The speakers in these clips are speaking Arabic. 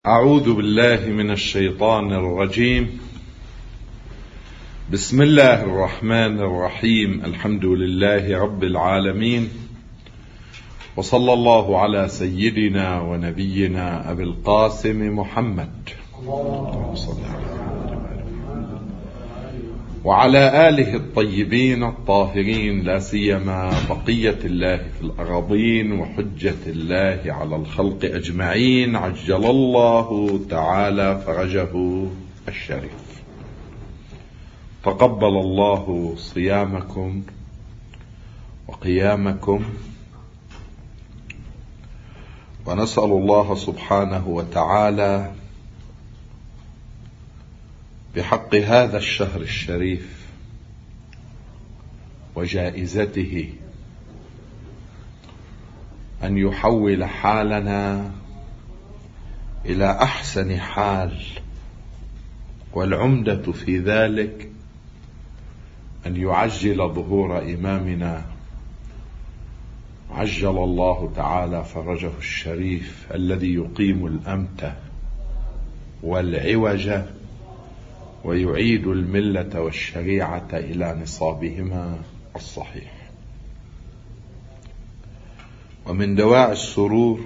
أعوذ بالله من الشيطان الرجيم. بسم الله الرحمن الرحيم. الحمد لله رب العالمين، وصلى الله على سيدنا ونبينا أبي القاسم محمد وعلى آله الطيبين الطاهرين، لا سيما بقية الله في الأراضين وحجة الله على الخلق أجمعين، عجل الله تعالى فرجه الشريف. تقبل الله صيامكم وقيامكم، ونسأل الله سبحانه وتعالى بحق هذا الشهر الشريف وجائزته أن يحول حالنا إلى أحسن حال، والعمدة في ذلك أن يعجل ظهور إمامنا عجل الله تعالى فرجه الشريف، الذي يقيم الأمت والعوج ويعيد الملة والشريعة إلى نصابهما الصحيح. ومن دواعي السرور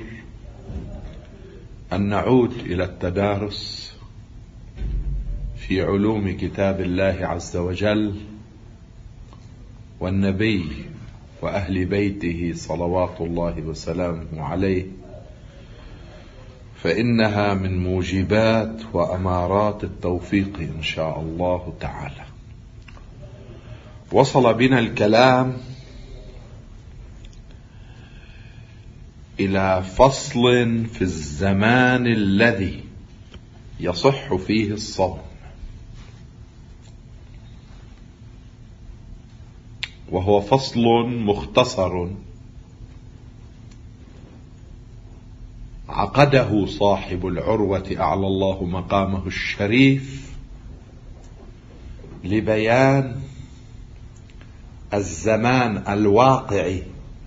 أن نعود إلى التدارس في علوم كتاب الله عز وجل والنبي وأهل بيته صلوات الله وسلامه عليه، فإنها من موجبات وأمارات التوفيق إن شاء الله تعالى. وصل بنا الكلام إلى فصل في الزمان الذي يصح فيه الصوم، وهو فصل مختصر عقده صاحب العروة أعلى الله مقامه الشريف لبيان الزمان الواقعي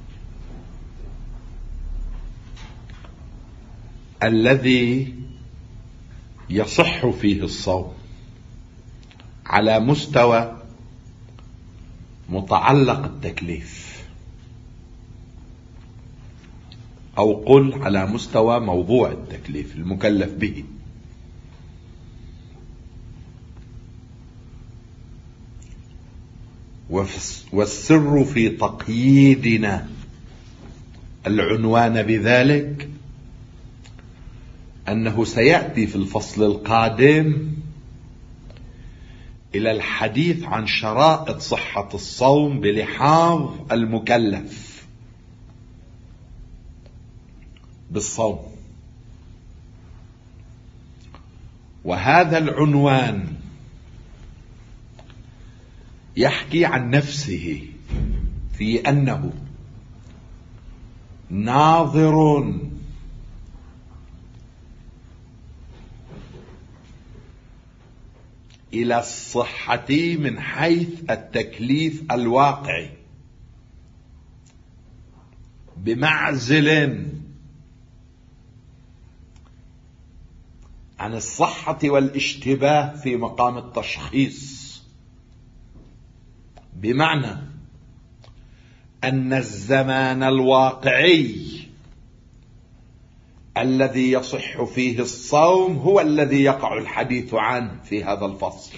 الذي يصح فيه الصوم على مستوى متعلق التكليف، أو قل على مستوى موضوع التكليف المكلف به. والسر في تقييدنا العنوان بذلك أنه سيأتي في الفصل القادم إلى الحديث عن شرائط صحة الصوم بلحاظ المكلف بالصوم. وهذا العنوان يحكي عن نفسه في أنه ناظر إلى الصحة من حيث التكليف الواقعي، بمعزل عن الصحة والاشتباه في مقام التشخيص، بمعنى أن الزمان الواقعي الذي يصح فيه الصوم هو الذي يقع الحديث عنه في هذا الفصل،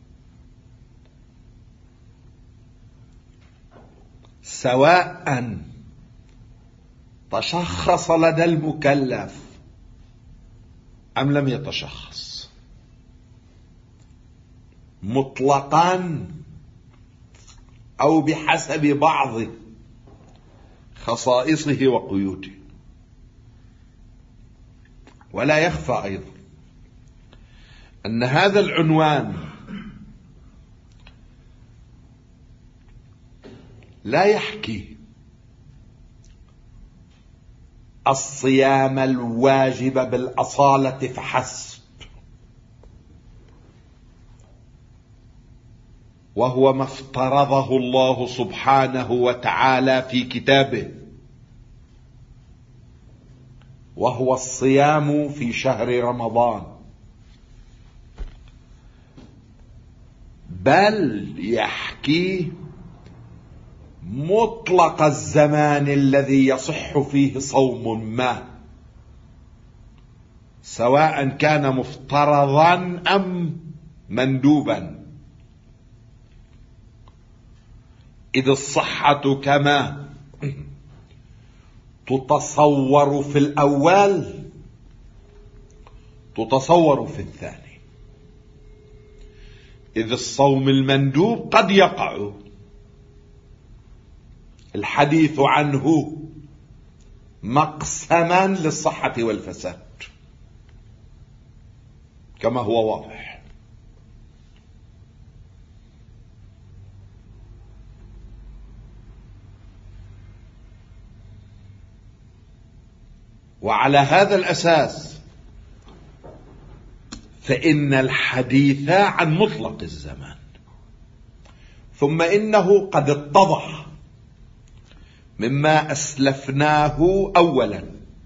سواء تشخص لدى المكلف أم لم يتشخص، مطلقا أو بحسب بعض خصائصه وقيوده. ولا يخفى أيضا أن هذا العنوان لا يحكي الصيام الواجب بالأصالة فحسب، وهو ما افترضه الله سبحانه وتعالى في كتابه، وهو الصيام في شهر رمضان، بل يحكي مطلق الزمان الذي يصح فيه صوم ما، سواء كان مفترضا أم مندوبا، إذ الصحة كما تتصور في الأول تتصور في الثاني، إذ الصوم المندوب قد يقع الحديث عنه مقسما للصحة والفساد كما هو واضح. وعلى هذا الأساس فإن الحديث عن مطلق الزمان، ثم إنه قد اتضح مما أسلفناه أولا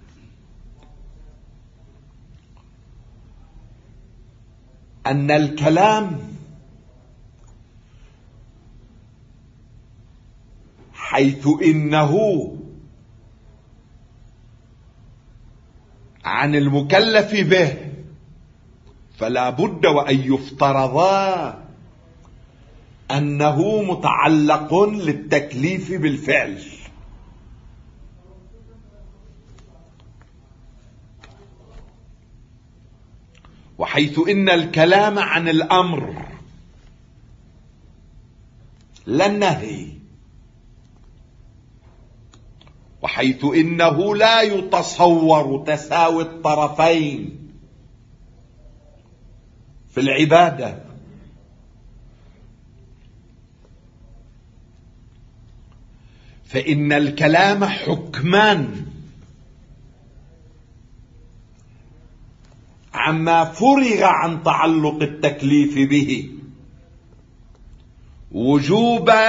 أن الكلام حيث إنه عن المكلف به فلا بد وأن يفترض أنه متعلق للتكليف بالفعل، وحيث إن الكلام عن الأمر لا النهي، وحيث إنه لا يتصور تساوي الطرفين في العبادة، فإن الكلام حكمان عما فرغ عن تعلق التكليف به وجوبا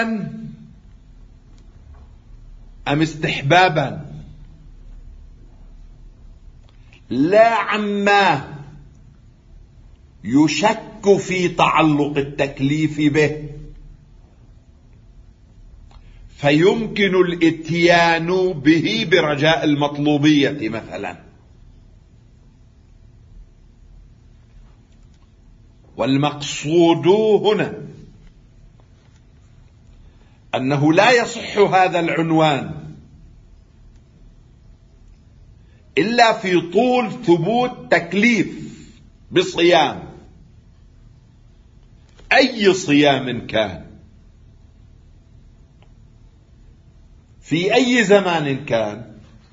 أم استحبابا، لا عما يشك في تعلق التكليف به فيمكن الاتيان به برجاء المطلوبية مثلا. والمقصود هنا أنه لا يصح هذا العنوان إلا في طول ثبوت تكليف بصيام، أي صيام كان في أي زمان كان،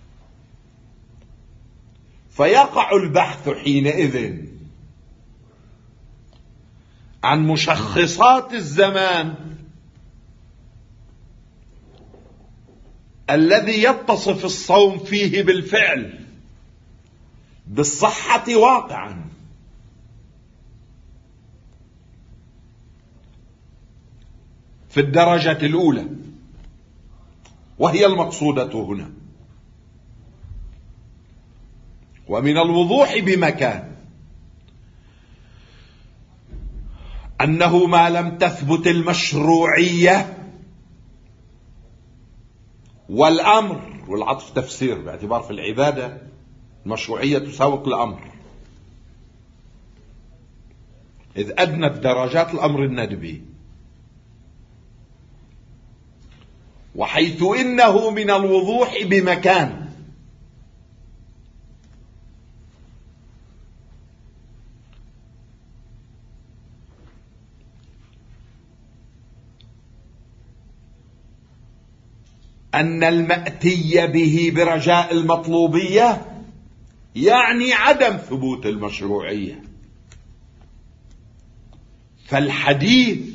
فيقع البحث حينئذ عن مشخصات الزمان الذي يتصف الصوم فيه بالفعل بالصحة واقعا، في الدرجة الأولى، وهي المقصودة هنا. ومن الوضوح بمكان أنه ما لم تثبت المشروعية والأمر، والعطف تفسير باعتبار في العبادة المشروعية تساوق الأمر، إذ أدنى درجات الأمر الندبي، وحيث إنه من الوضوح بمكان أن المأتي به برجاء المطلوبية يعني عدم ثبوت المشروعية، فالحديث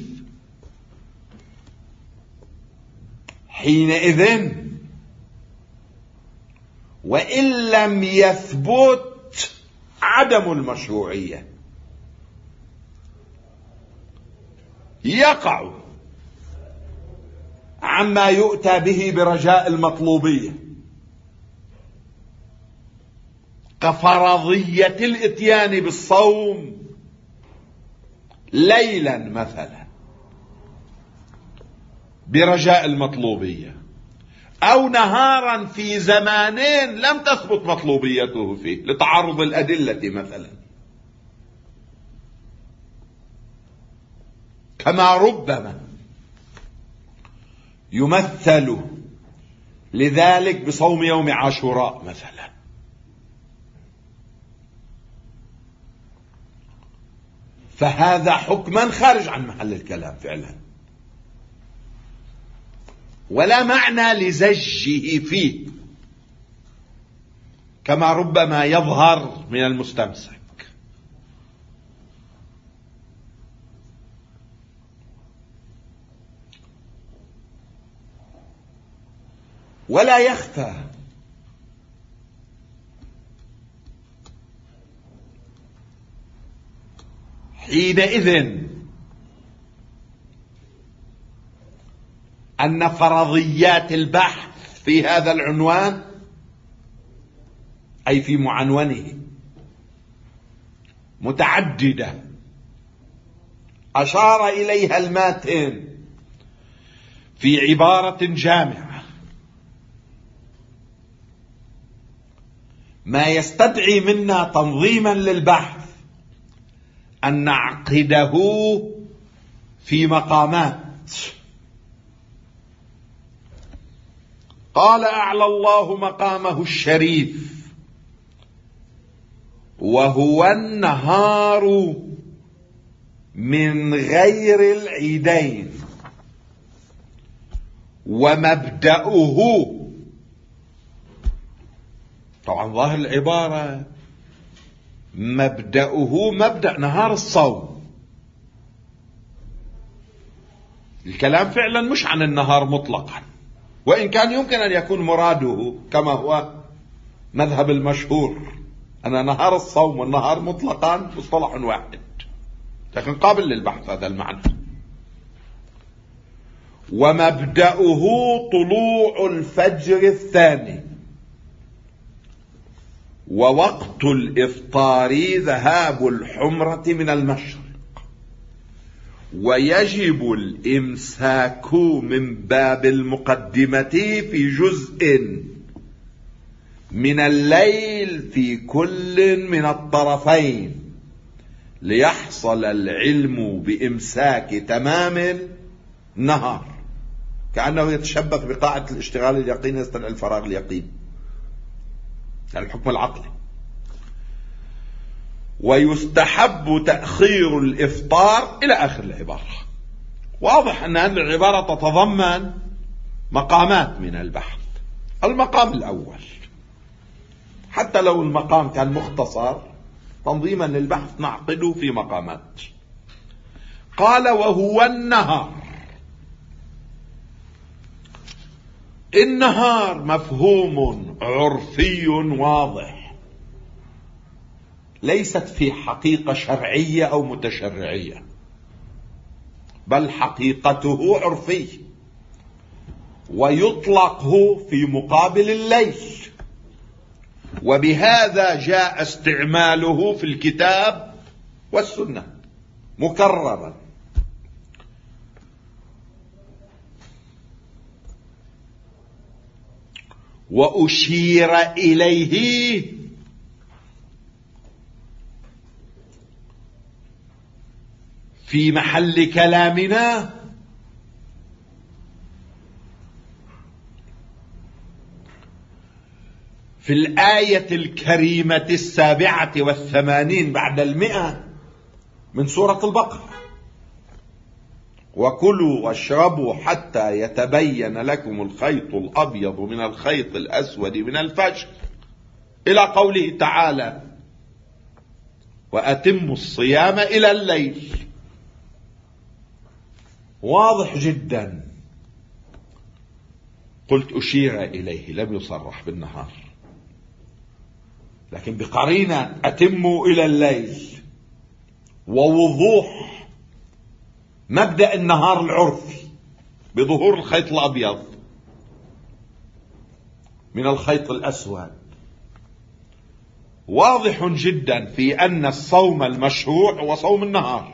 حينئذ وإن لم يثبت عدم المشروعية يقع عما يؤتى به برجاء المطلوبية، كفرضية الاتيان بالصوم ليلا مثلا برجاء المطلوبية، أو نهارا في زمانين لم تثبت مطلوبيته فيه لتعارض الأدلة مثلا، كما ربما يمثل لذلك بصوم يوم عاشوراء مثلا. فهذا حكما خارج عن محل الكلام فعلا، ولا معنى لزجه فيه كما ربما يظهر من المستمسك. ولا يخفى حينئذ أن فرضيات البحث في هذا العنوان، أي في معنونه، متعددة أشار إليها الماتن في عبارة جامعة، ما يستدعي منا تنظيما للبحث أن نعقده في مقامات. قال أعلى الله مقامه الشريف وهو النهار من غير العيدين، ومبدأه، طبعا ظاهر العبارة مبدأه مبدأ نهار الصوم. الكلام فعلا مش عن النهار مطلقا، وإن كان يمكن أن يكون مراده كما هو مذهب المشهور أن نهار الصوم والنهار مطلقا مصطلح واحد، لكن قابل للبحث هذا المعنى. ومبدأه طلوع الفجر الثاني، ووقت الإفطار ذهاب الحمرة من المشرق، ويجب الإمساك من باب المقدمة في جزء من الليل في كل من الطرفين ليحصل العلم بإمساك تمام النهار، كأنه يتشبث بقاعدة الاشتغال اليقين يستدعي الفراغ اليقين، يعني الحكم العقلي. ويستحب تأخير الإفطار إلى آخر العبارة. واضح أن هذه العبارة تتضمن مقامات من البحث. المقام الأول، حتى لو المقام كان مختصر، تنظيما للبحث نعقده في مقامات. قال وهو النهار. النهار مفهوم عرفي واضح، ليست في حقيقة شرعية أو متشرعية، بل حقيقته عرفي، ويطلق في مقابل الليل، وبهذا جاء استعماله في الكتاب والسنة مكررا. وأشير إليه في محل كلامنا في الآية الكريمة 87 بعد 100 من سورة البقرة: وكلوا واشربوا حتى يتبين لكم الخيط الأبيض من الخيط الأسود من الفجر، إلى قوله تعالى: وأتموا الصيام إلى الليل. واضح جدا. قلت أشير إليه، لم يصرح بالنهار، لكن بقرينة أتموا إلى الليل، ووضوح مبدأ النهار العرفي بظهور الخيط الأبيض من الخيط الأسود. واضح جدا في أن الصوم المشروع هو صوم النهار،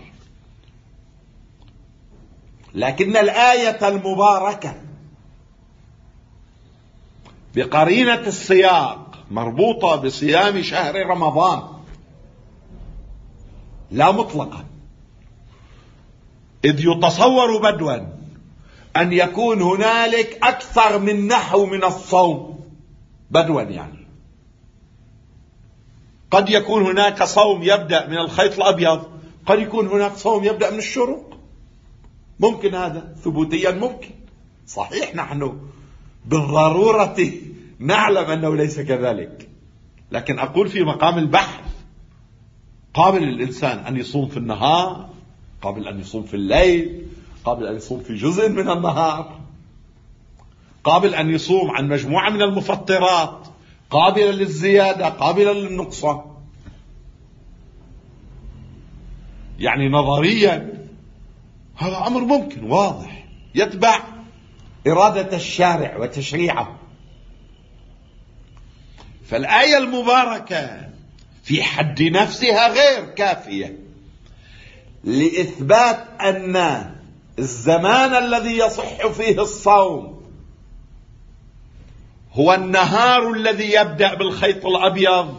لكن الآية المباركة بقرينة السياق مربوطة بصيام شهر رمضان لا مطلقا، إذ يتصور بدوا أن يكون هنالك أكثر من نحو من الصوم بدوا، يعني قد يكون هناك صوم يبدأ من الخيط الأبيض، قد يكون هناك صوم يبدأ من الشروق، ممكن هذا ثبوتيا، ممكن صحيح نحن بالضرورة نعلم أنه ليس كذلك، لكن أقول في مقام البحث قابل الإنسان أن يصوم في النهار، قابل أن يصوم في الليل، قابل أن يصوم في جزء من النهار، قابل أن يصوم عن مجموعة من المفطرات، قابلة للزيادة قابلة للنقصان. يعني نظريا هذا أمر ممكن واضح يتبع إرادة الشارع وتشريعه. فالآية المباركة في حد نفسها غير كافية لإثبات أن الزمان الذي يصح فيه الصوم هو النهار الذي يبدأ بالخيط الأبيض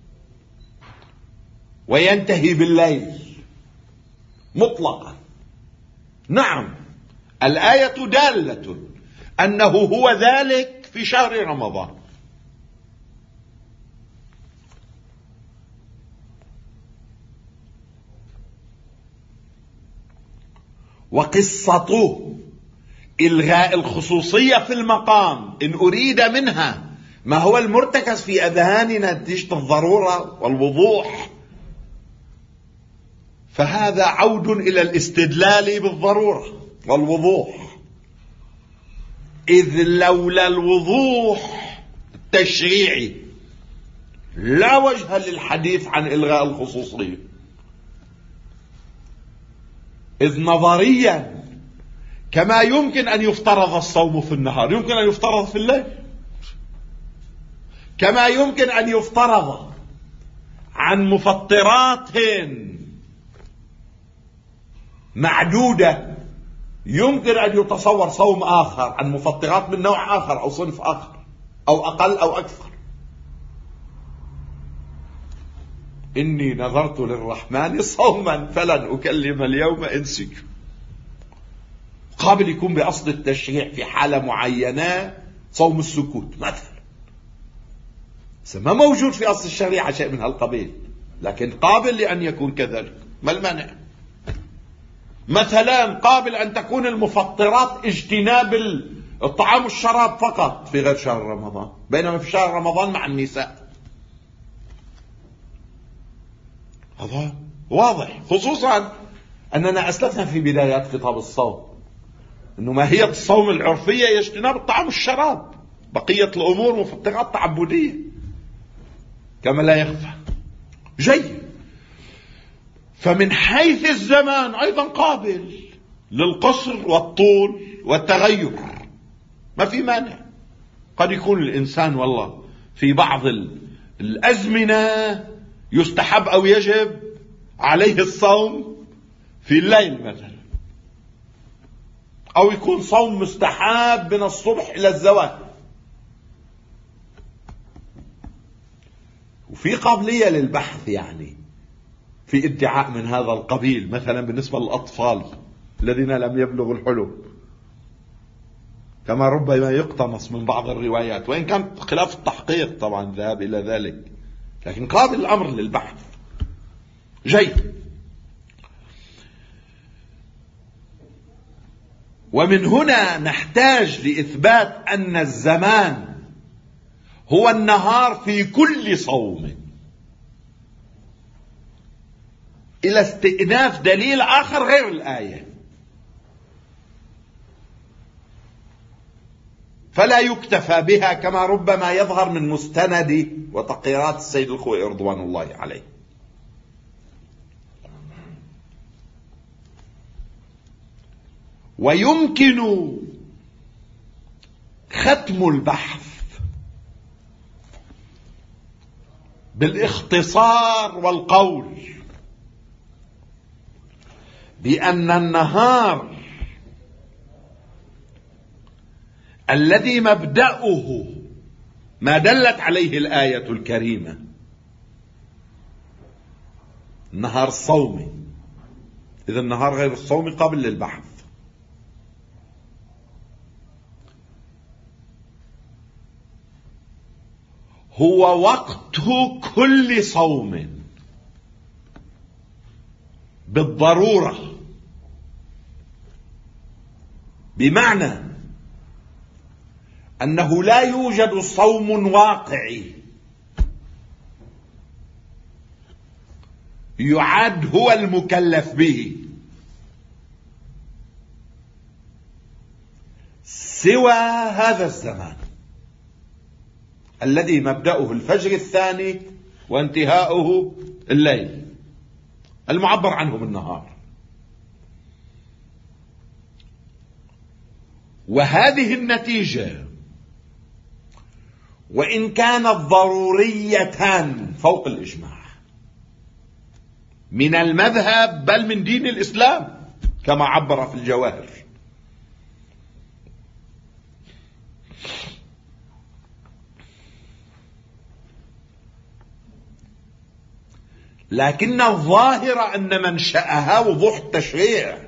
وينتهي بالليل مطلقا. نعم الآية دالة أنه هو ذلك في شهر رمضان، وقصة إلغاء الخصوصية في المقام إن أريد منها ما هو المرتكز في أذهاننا نتيجة الضرورة والوضوح، فهذا عود إلى الاستدلال بالضرورة والوضوح، إذ لولا الوضوح التشريعي لا وجه للحديث عن إلغاء الخصوصية. إذ نظريا كما يمكن أن يفترض الصوم في النهار يمكن أن يفترض في الليل، كما يمكن أن يفترض عن مفطرات معدودة يمكن أن يتصور صوم آخر عن مفطرات من نوع آخر أو صنف آخر أو أقل أو أكثر. إني نذرت للرحمن صوما فلن أكلم اليوم إنسيا. قابل يكون بأصل التشريع في حالة معينة صوم السكوت مثلا، ما موجود في أصل الشريعة شيء من هالقبيل، لكن قابل لأن يكون كذلك، ما المانع؟ مثلا قابل أن تكون المفطرات اجتناب الطعام والشراب فقط في غير شهر رمضان، بينما في شهر رمضان مع النساء. هذا واضح، خصوصا أننا أسلفنا في بدايات خطاب الصوم أنه ماهية الصوم العرفية هي اجتناب الطعام والشراب، بقية الأمور مفطرات تعبدية كما لا يخفى. جيد، فمن حيث الزمان أيضا قابل للقصر والطول والتغير، ما في مانع. قد يكون الإنسان والله في بعض الأزمنة يستحب أو يجب عليه الصوم في الليل مثلا، أو يكون صوم مستحب من الصبح إلى الزوال، وفي قابلية للبحث يعني في ادعاء من هذا القبيل، مثلا بالنسبة للأطفال الذين لم يبلغوا الحلم، كما ربما يقتمص من بعض الروايات، وإن كان خلاف التحقيق طبعا ذهب إلى ذلك، لكن قابل الأمر للبحث. جيد، ومن هنا نحتاج لإثبات أن الزمان هو النهار في كل صوم إلى استئناف دليل آخر غير الآية، فلا يكتفى بها كما ربما يظهر من مستند وتقريرات السيد الخوئي رضوان الله عليه. ويمكن ختم البحث بالاختصار والقول بأن النهار الذي مبدأه ما دلت عليه الآية الكريمة، النهار الصومي، إذا النهار غير الصومي قابل للبحث، هو وقت كل صوم بالضرورة، بمعنى أنه لا يوجد صوم واقعي يعد هو المكلف به سوى هذا الزمان الذي مبدأه الفجر الثاني وانتهاؤه الليل المعبر عنه بالنهار. وهذه النتيجة وإن كانت ضرورية فوق الإجماع من المذهب بل من دين الإسلام كما عبر في الجواهر، لكن الظاهر أن منشأها وضوح التشريع،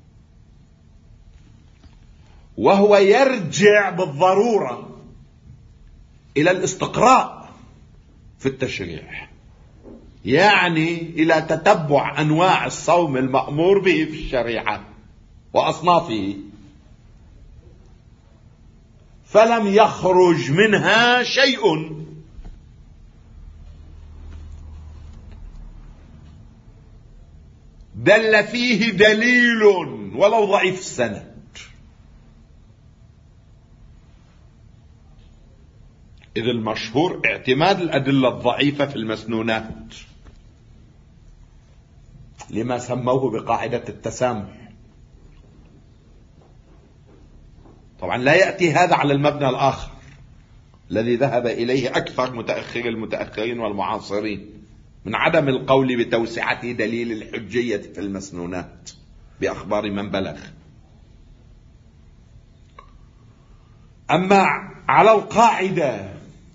وهو يرجع بالضرورة إلى الاستقراء في التشريع، يعني إلى تتبع أنواع الصوم المأمور به في الشريعة وأصنافه، فلم يخرج منها شيء دل فيه دليل ولو ضعيف السند. إذ المشهور اعتماد الأدلة الضعيفة في المسنونات لما سموه بقاعدة التسامح. طبعا لا يأتي هذا على المبنى الآخر الذي ذهب إليه أكثر متأخر المتأخرين والمعاصرين من عدم القول بتوسعة دليل الحجية في المسنونات بأخبار من بلغ. أما على القاعدة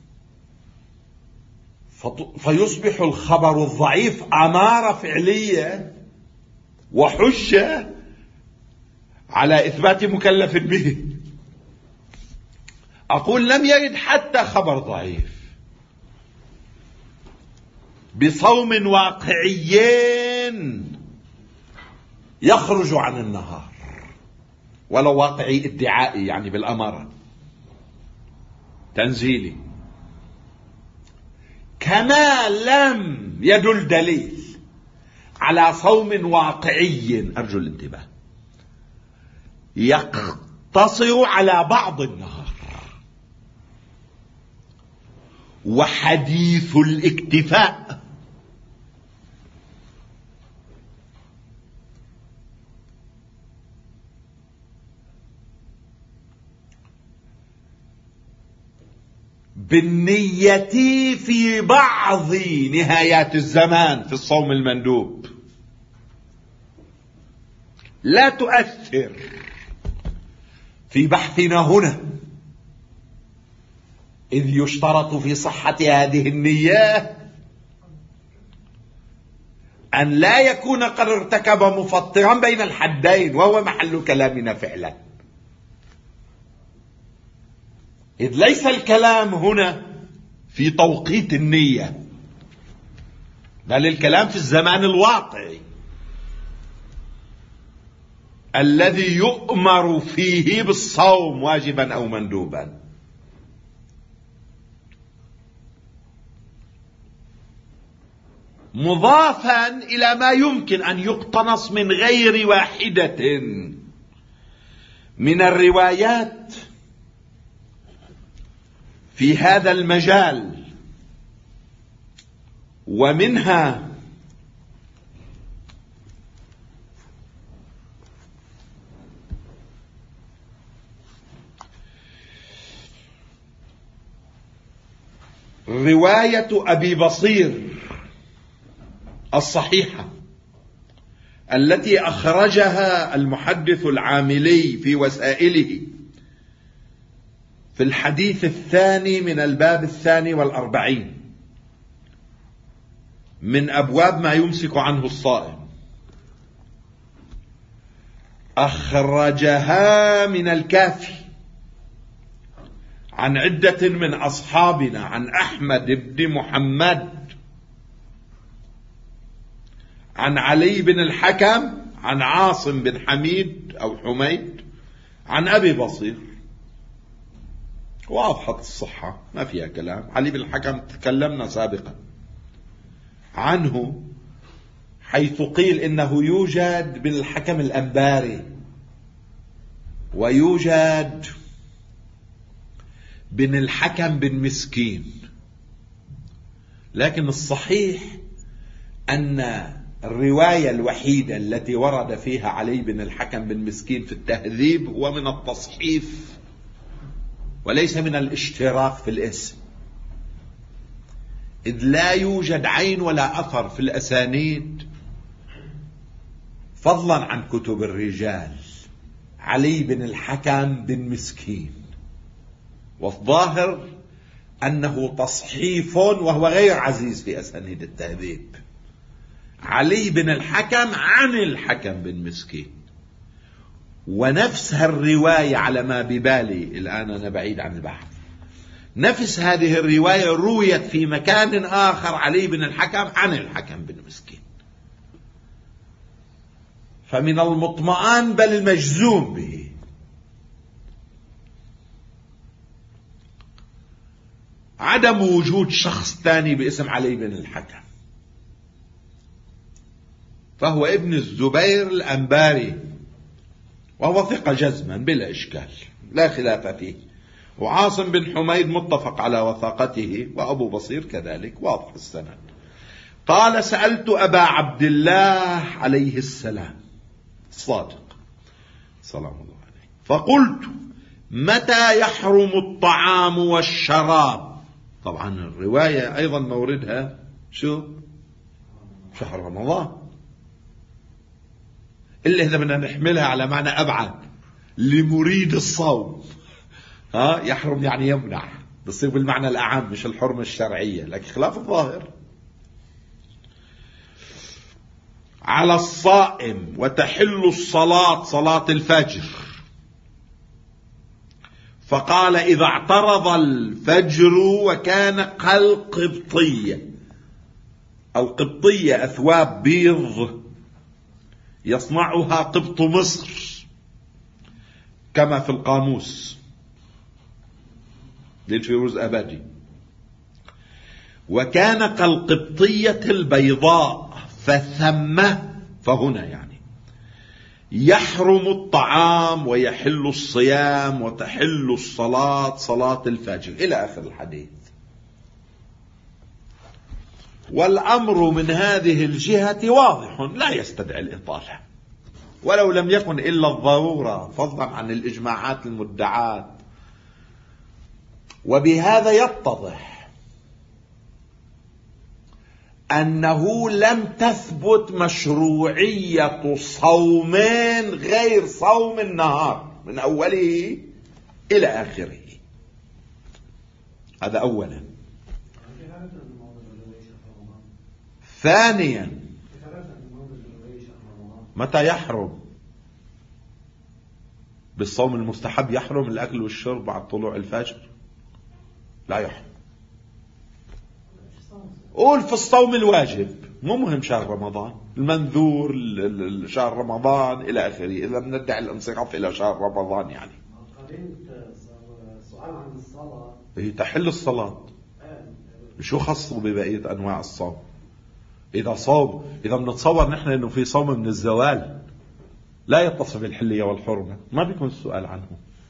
فيصبح الخبر الضعيف أمارة فعلية وحجة على إثبات مكلف به. أقول لم يرد حتى خبر ضعيف بصوم واقعيين يخرج عن النهار ولو واقعي ادعائي، يعني بالأمارة تنزيلي، كما لم يدل دليل على صوم واقعي، أرجو الانتباه، يقتصر على بعض النهار وحديث الاكتفاء بالنية في بعض نهايات الزمان في الصوم المندوب لا تؤثر في بحثنا هنا، إذ يشترط في صحة هذه النية أن لا يكون قد ارتكب مفطرا بين الحدين، وهو محل كلامنا فعلا، إذ ليس الكلام هنا في توقيت النية بل الكلام في الزمان الواقعي الذي يؤمر فيه بالصوم واجبا أو مندوبا. مضافا إلى ما يمكن أن يقتنص من غير واحدة من الروايات في هذا المجال، ومنها رواية أبي بصير الصحيحة التي أخرجها المحدث العاملي في وسائله في الحديث الثاني من الباب 42 من أبواب ما يمسك عنه الصائم، أخرجها من الكافي عن عدة من أصحابنا، عن أحمد بن محمد، عن علي بن الحكم، عن عاصم بن حميد أو حميد، عن أبي بصير. واضحة الصحة ما فيها كلام. علي بن الحكم تكلمنا سابقا عنه، حيث قيل إنه يوجد بن الحكم الأنباري ويوجد بن الحكم بن مسكين، لكن الصحيح أن الرواية الوحيدة التي ورد فيها علي بن الحكم بن مسكين في التهذيب هو من التصحيف وليس من الاشتراك في الاسم، إذ لا يوجد عين ولا أثر في الأسانيد فضلا عن كتب الرجال علي بن الحكم بن مسكين، والظاهر أنه تصحيف وهو غير عزيز في أسانيد التهذيب. علي بن الحكم عن الحكم بن مسكين، ونفس الرواية على ما ببالي الآن، أنا بعيد عن البحث، نفس هذه الرواية رويت في مكان آخر علي بن الحكم عن الحكم بن مسكين. فمن المطمئن بل المجزوم به عدم وجود شخص ثاني باسم علي بن الحكم، فهو ابن الزبير الأنباري، وهو ثقة جزما بلا إشكال لا خلاف فيه، وعاصم بن حميد متفق على وثاقته، وأبو بصير كذلك واضح السند. قال: سألت أبا عبد الله عليه السلام الصادق سلام الله عليه، فقلت: متى يحرم الطعام والشراب؟ طبعا الرواية أيضا موردها شو؟ شهر رمضان، إلا إذا بدنا نحملها على معنى أبعد لمريد الصوم، يحرم يعني يمنع، بصير بالمعنى الأعم مش الحرمة الشرعية، لكن خلاف الظاهر. على الصائم وتحل الصلاة صلاة الفجر، فقال: إذا اعترض الفجر وكان كالقبطية أو قبطية، أثواب بيض يصنعها قبط مصر كما في القاموس للفيروز أبادي، وكان كالقبطية البيضاء، فهنا يعني يحرم الطعام ويحل الصيام وتحل الصلاة صلاة الفجر إلى آخر الحديث. والأمر من هذه الجهة واضح لا يستدعي الإطالة، ولو لم يكن إلا الضرورة فضلا عن الإجماعات المدعاة. وبهذا يتضح أنه لم تثبت مشروعية صومين غير صوم النهار من أوله إلى آخره. هذا أولا. ثانيا، متى يحرم؟ بالصوم المستحب يحرم الأكل والشرب بعد طلوع الفجر؟ لا يحرم. قول في الصوم الواجب، مو مهم شهر رمضان، المنذور، شهر رمضان إلى آخره، إذا بندعي الانصراف إلى شهر رمضان يعني. سؤال عن الصلاة، هي تحل الصلاة، شو خصه ببقية أنواع الصوم؟ إذا بنتصور نحن إنه في صوم من الزوال لا يتصف بالحلية والحرمة، ما بيكون السؤال عنه.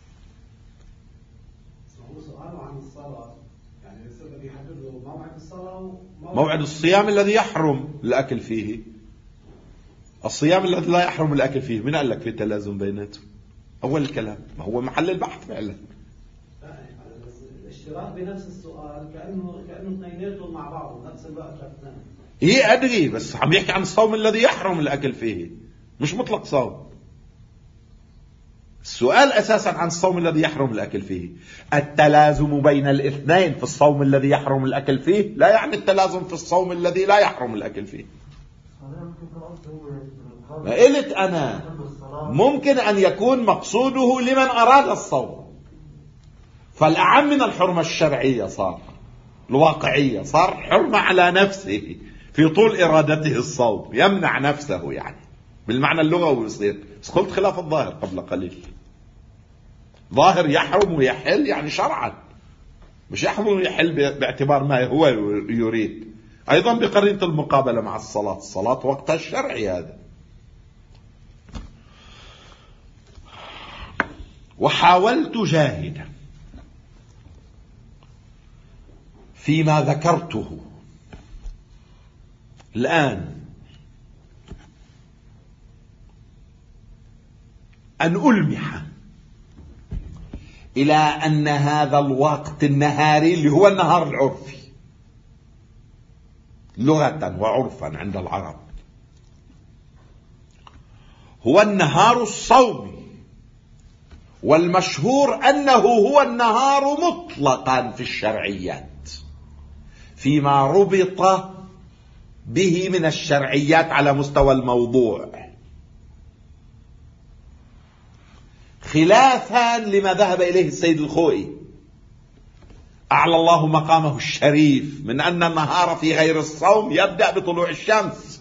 هو سؤال عن الصلاة، يعني بيحدد موعد الصلاة موعد الصيام الذي يحرم الأكل فيه، الصيام الذي لا يحرم الأكل فيه. من قال لك في تلازم بيناتهم؟ أول الكلام، ما هو محل البحث فعلا. الاشتراك بنفس السؤال كأنه اثنيناتهم مع بعض بنفس الوقت الاثنين. إيه أدري، بس عم يحكي عن الصوم الذي يحرم الأكل فيه، مش مطلق صوم. السؤال أساسا عن الصوم الذي يحرم الأكل فيه. التلازم بين الاثنين في الصوم الذي يحرم الأكل فيه لا يعني التلازم في الصوم الذي لا يحرم الأكل فيه. قلت أنا ممكن أن يكون مقصوده لمن أراد الصوم، فالأعم من الحرمة الشرعية صار الواقعية، صار حرمة على نفسه في طول إرادته الصوم، يمنع نفسه يعني بالمعنى اللغوي يصير. بس قلت خلاف الظاهر قبل قليل، ظاهر يحرم ويحل يعني شرعا، مش يحرم ويحل باعتبار ما هو يريد. أيضا بقرينة المقابلة مع الصلاة، الصلاة وقتها الشرعي هذا. وحاولت جاهدا فيما ذكرته الآن أن ألمح إلى أن هذا الوقت النهاري اللي هو النهار العرفي لغة وعرفا عند العرب هو النهار الصومي، والمشهور أنه هو النهار مطلقا في الشرعيات فيما ربط به من الشرعيات على مستوى الموضوع، خلافا لما ذهب إليه السيد الخوئي أعلى الله مقامه الشريف من أن النهار في غير الصوم يبدأ بطلوع الشمس.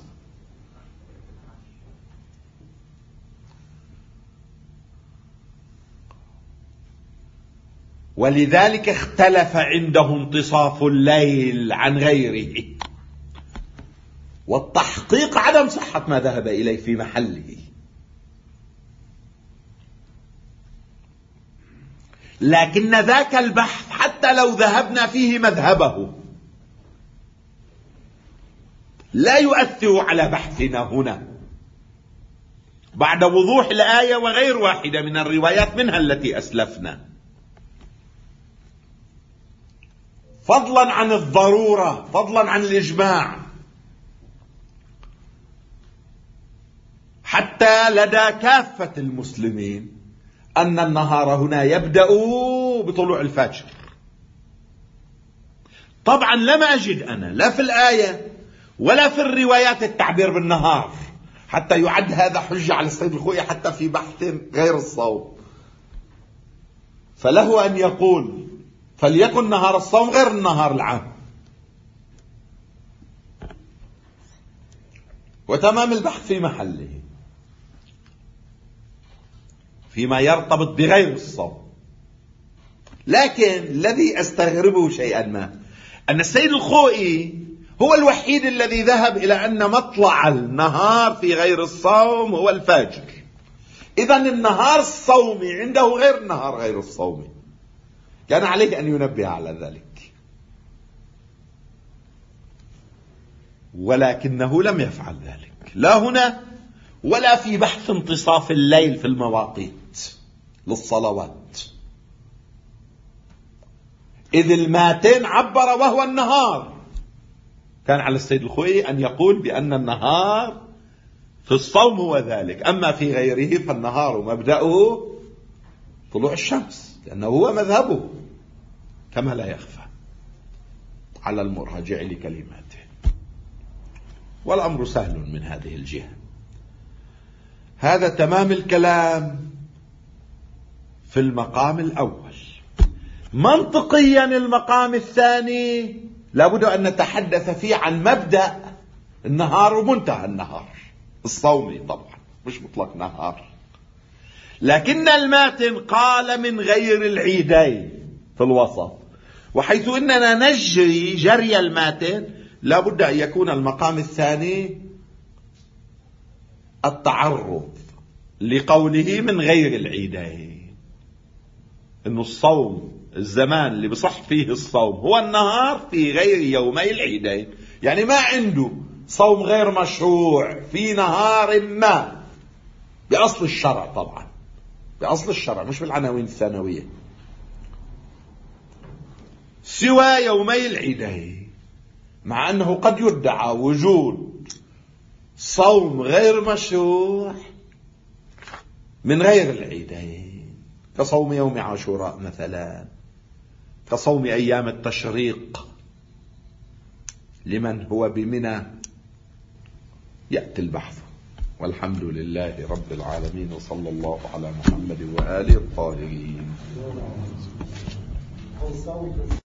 ولذلك اختلف عنده انتصاف الليل عن غيره، والتحقيق عدم صحة ما ذهب إليه في محله. لكن ذاك البحث حتى لو ذهبنا فيه مذهبه لا يؤثر على بحثنا هنا بعد وضوح الآية وغير واحدة من الروايات منها التي أسلفنا، فضلا عن الضرورة، فضلا عن الإجماع، حتى لدى كافة المسلمين أن النهار هنا يبدأ بطلوع الفجر. طبعا لم أجد أنا لا في الآية ولا في الروايات التعبير بالنهار حتى يعد هذا حجة على السيد الخوئي حتى في بحث غير الصوم. فله أن يقول فليكن نهار الصوم غير النهار العام، وتمام البحث في محله فيما يرتبط بغير الصوم. لكن الذي أستغربه شيئا ما أن السيد الخوئي هو الوحيد الذي ذهب إلى أن مطلع النهار في غير الصوم هو الفجر. إذن النهار الصومي عنده غير النهار غير الصومي، كان عليه أن ينبه على ذلك، ولكنه لم يفعل ذلك لا هنا ولا في بحث انتصاف الليل في المواقيت للصلوات، إذ الماتن عبر وهو النهار. كان على السيد الخوئي أن يقول بأن النهار في الصوم هو ذلك، أما في غيره فالنهار مبدأه طلوع الشمس، لأنه هو مذهبه كما لا يخفى على المراجع لكلماته. والأمر سهل من هذه الجهة. هذا تمام الكلام في المقام الأول. منطقيا المقام الثاني لابد أن نتحدث فيه عن مبدأ النهار ومنتهى النهار الصومي، طبعا مش مطلق نهار، لكن الماتن قال من غير العيدين في الوسط، وحيث إننا نجري جري الماتن لابد أن يكون المقام الثاني التعرض لقوله من غير العيدين، إنه الصوم الزمان اللي بصح فيه الصوم هو النهار في غير يومي العيدين، يعني ما عنده صوم غير مشروع في نهار ما بأصل الشرع، طبعا بأصل الشرع مش بالعناوين الثانوية. سوى يومي العيدين، مع أنه قد يدعى وجود صوم غير مشروع من غير العيدين، كصوم يوم عاشوراء مثلا، كصوم أيام التشريق لمن هو بمنى. يأتي البحث. والحمد لله رب العالمين، وصلى الله على محمد وآله الطاهرين.